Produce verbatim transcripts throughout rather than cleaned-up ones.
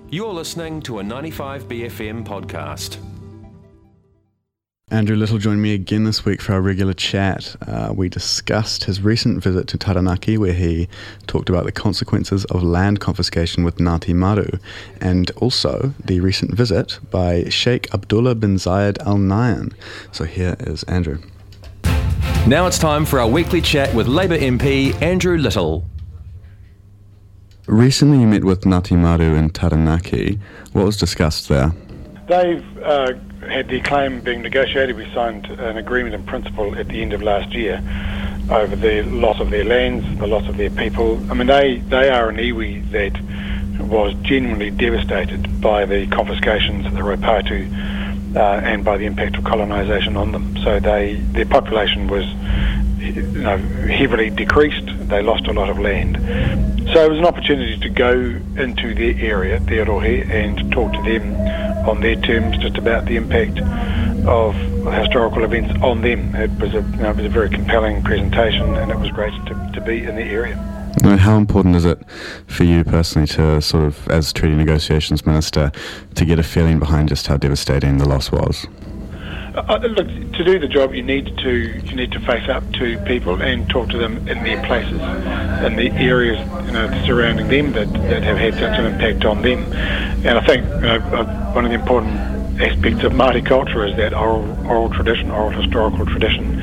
You're listening to a ninety-five B F M podcast. Andrew Little joined me again this week for our regular chat. Uh, we discussed his recent visit to Taranaki, where he talked about the consequences of land confiscation with Ngāti Maru, and also the recent visit by Sheikh Abdullah bin Zayed Al Nahyan. So here is Andrew. Now it's time for our weekly chat with Labour M P Andrew Little. Recently you met with Ngāti Maru in Taranaki. What was discussed there? They've uh, had their claim being negotiated. We signed an agreement in principle at the end of last year over the loss of their lands, the loss of their people. I mean, they, they are an iwi that was genuinely devastated by the confiscations of the Raupatu uh, and by the impact of colonisation on them. So they their population was you know, heavily decreased. They lost a lot of land. So it was an opportunity to go into their area, Te Rohe, and talk to them on their terms just about the impact of historical events on them. It was a, you know, it was a very compelling presentation, and it was great to, to be in the area. And how important is it for you personally to sort of, as Treaty Negotiations Minister, to get a feeling behind just how devastating the loss was? Uh, look, to do the job, you need to you need to face up to people and talk to them in their places, in the areas you know surrounding them that, that have had such an impact on them. And I think you know, uh, one of the important aspects of Māori culture is that oral, oral tradition, oral historical tradition.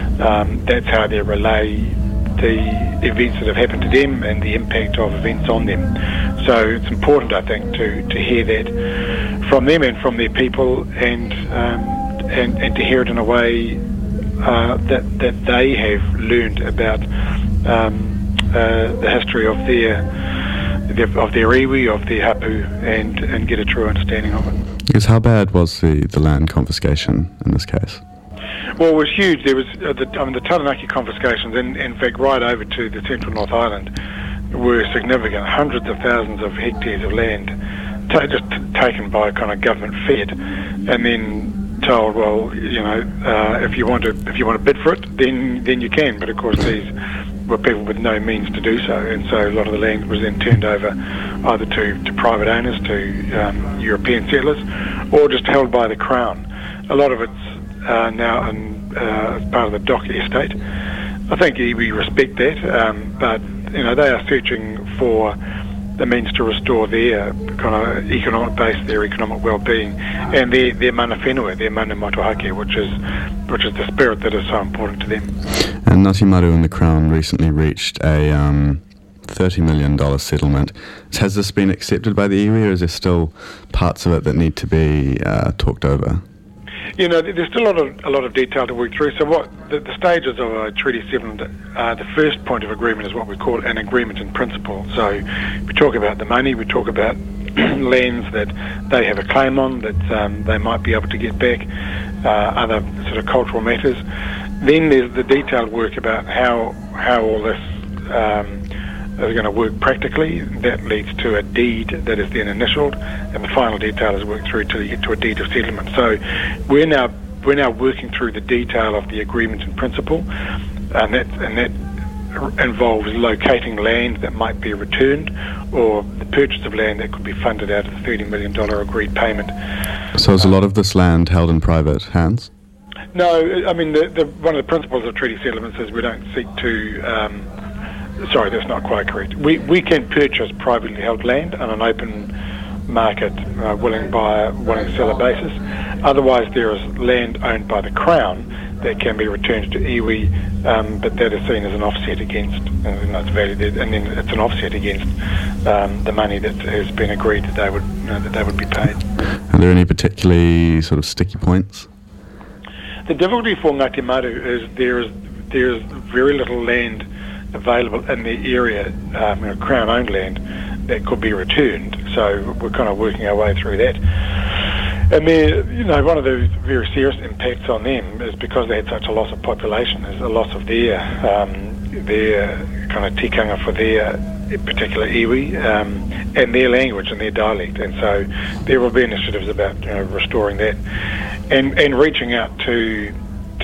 Um, that's how they relay the events that have happened to them and the impact of events on them. So it's important, I think, to, to hear that from them and from their people, and um, And, and to hear it in a way uh, that that they have learned about um, uh, the history of their, their of their iwi, of their hapu, and, and get a true understanding of it. Because how bad was the, the land confiscation in this case? Well, it was huge. There was uh, the, I mean, the Taranaki confiscations, and in fact, right over to the central North Island, were significant. Hundreds of thousands of hectares of land t- just t- taken by kind of government fed, and then told, well, you know, uh, if you want to, if you want to bid for it, then then you can. But of course, these were people with no means to do so, and so a lot of the land was then turned over either to, to private owners, to um, European settlers, or just held by the Crown. A lot of it's uh, now in, uh, as part of the Docker estate. I think we respect that, um, but you know, they are searching for the means to restore their kind of economic base, their economic well-being, and their their mana whenua, their mana motuhake, which is which is the spirit that is so important to them. And Ngāti Maru and the Crown recently reached a um, thirty million dollars settlement. Has this been accepted by the iwi, or is there still parts of it that need to be uh, talked over? You know, there's still a lot of a lot of detail to work through. So, what the, the stages of a Treaty Settlement? Uh, the first point of agreement is what we call an agreement in principle. So, we talk about the money, we talk about lands that they have a claim on that um, they might be able to get back, uh, other sort of cultural matters. Then there's the detailed work about how how all this um, is going to work practically. That leads to a deed that is then initialed, and the final detail is worked through to get to a deed of settlement. So we're now we're now working through the detail of the agreement in principle, and that and that involves locating land that might be returned, or the purchase of land that could be funded out of the thirty million dollars agreed payment. So is a lot of this land held in private hands? No, I mean the, the, one of the principles of treaty settlements is we don't seek to. Um, Sorry, that's not quite correct. We we can purchase privately held land on an open market, uh, willing buyer, willing seller basis. Otherwise, there is land owned by the Crown that can be returned to iwi, um, but that is seen as an offset against, and that's valued, and then it's an offset against um, the money that has been agreed that they would you know, that they would be paid. Are there any particularly sort of sticky points? The difficulty for Ngāti Maru is there is there is very little land available in the area, um, you know, Crown-owned land, that could be returned. So we're kind of working our way through that. And there, you know, one of the very serious impacts on them is because they had such a loss of population, is a loss of their um, their kind of tikanga for their particular iwi um, and their language and their dialect. And so there will be initiatives about you know, restoring that and and reaching out to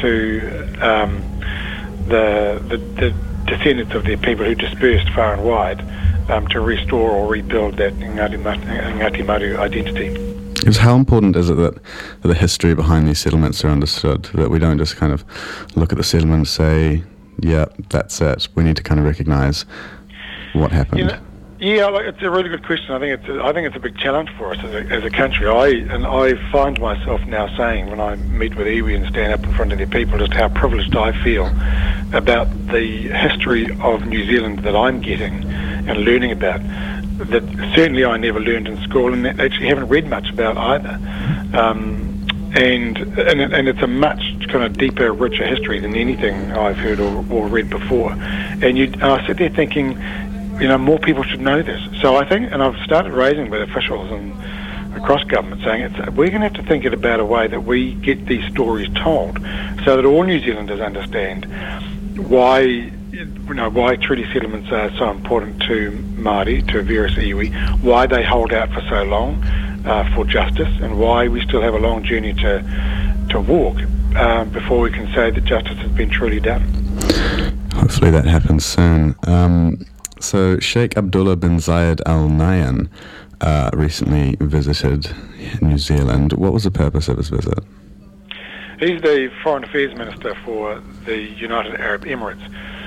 to um, the, the the descendants of their people who dispersed far and wide um, to restore or rebuild that Ngāti Ngāti Maru identity. Because how important is it that, that the history behind these settlements are understood, that we don't just kind of look at the settlement and say, yeah, that's it. We need to kind of recognise what happened. You know, yeah, like, it's a really good question. I think it's a, I think it's a big challenge for us as a, as a country. I and I find myself now saying when I meet with iwi and stand up in front of their people just how privileged I feel about the history of New Zealand that I'm getting and learning about. That certainly I never learned in school and actually haven't read much about either. Um, and, and and it's a much kind of deeper, richer history than anything I've heard or, or read before. And you, and I sit there thinking, you know, more people should know this. So I think, and I've started raising with officials and across government saying it's, we're going to have to think about a way that we get these stories told so that all New Zealanders understand why, you know, why treaty settlements are so important to Māori, to various iwi, why they hold out for so long uh, for justice, and why we still have a long journey to to walk uh, before we can say that justice has been truly done. Hopefully that happens soon. Um, So Sheikh Abdullah bin Zayed Al Nahyan uh, recently visited New Zealand. What was the purpose of his visit? He's the Foreign Affairs Minister for the United Arab Emirates.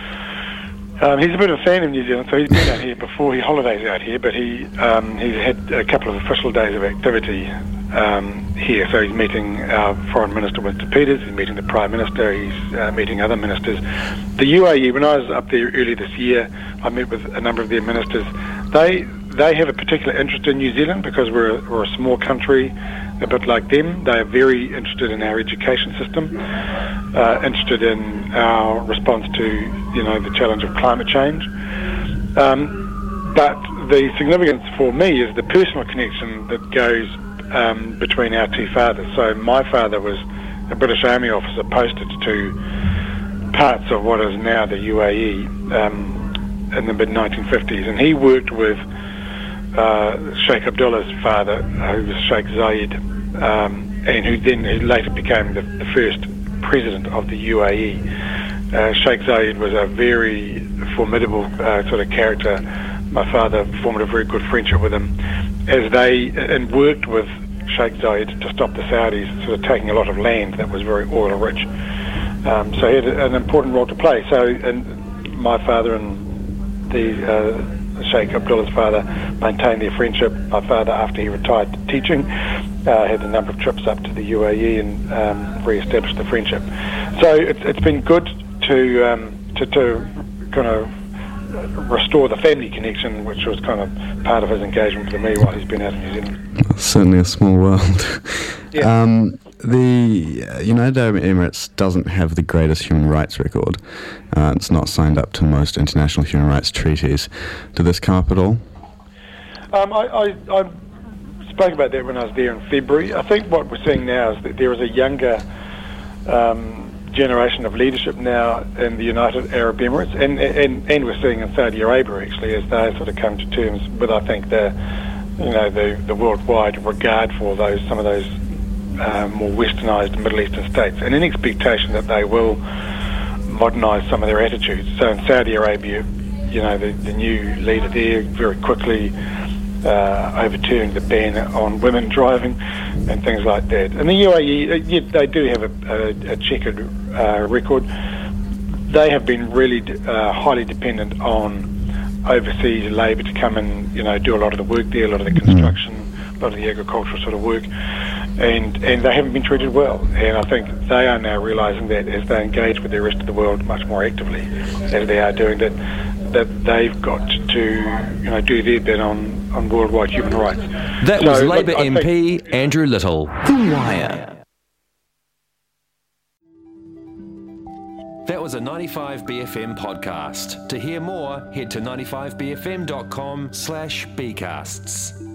Um, he's a bit of a fan of New Zealand, so he's been out here before. He holidays out here, but he um, he's had a couple of official days of activity um, here. So he's meeting our Foreign Minister, Winston Peters, he's meeting the Prime Minister, he's uh, meeting other ministers. The U A E, when I was up there earlier this year, I met with a number of their ministers. They they have a particular interest in New Zealand because we're a, we're a small country, a bit like them. They are very interested in our education system, uh, interested in our response to, you know, the challenge of climate change. Um, but the significance for me is the personal connection that goes um, between our two fathers. So my father was a British Army officer posted to parts of what is now the U A E um, in the mid nineteen fifties, and he worked with uh, Sheikh Abdullah's father, who was Sheikh Zayed, um, and who then who later became the, the first president of the U A E. Uh, Sheikh Zayed was a very formidable uh, sort of character. My father formed a very good friendship with him, as they and worked with Sheikh Zayed to stop the Saudis sort of taking a lot of land that was very oil rich. Um, so he had an important role to play. So, and my father and the uh, Sheikh Abdullah's father maintained their friendship. My father, after he retired teaching, uh, had a number of trips up to the U A E and um, re-established the friendship. So it's, it's been good to, um, to to kind of restore the family connection, which was kind of part of his engagement with me while he's been out in New Zealand. Certainly a small world. Yeah. Um, the United Arab Emirates doesn't have the greatest human rights record. Uh, it's not signed up to most international human rights treaties. Did this come up at all? Um, I, I, I spoke about that when I was there in February. I think what we're seeing now is that there is a younger um, generation of leadership now in the United Arab Emirates, and, and, and we're seeing in Saudi Arabia actually, as they sort of come to terms with, I think, the you know the, the worldwide regard for those some of those uh, more westernised Middle Eastern states, and an expectation that they will modernise some of their attitudes. So in Saudi Arabia, you know, the, the new leader there very quickly uh, overturned the ban on women driving and things like that. And the U A E, uh, yeah, they do have a, a, a checkered uh, record. They have been really uh, highly dependent on overseas labour to come and, you know, do a lot of the work there, a lot of the construction, a lot of the agricultural sort of work, and and they haven't been treated well. And I think they are now realising that as they engage with the rest of the world much more actively, as they are doing, that that they've got to, you know, do their bit on, on worldwide human rights. That so, was Labour I, I M P think, Andrew Little. The Wire. That was a ninety-five B F M podcast. To hear more, head to ninety-five b f m dot com slash bcasts.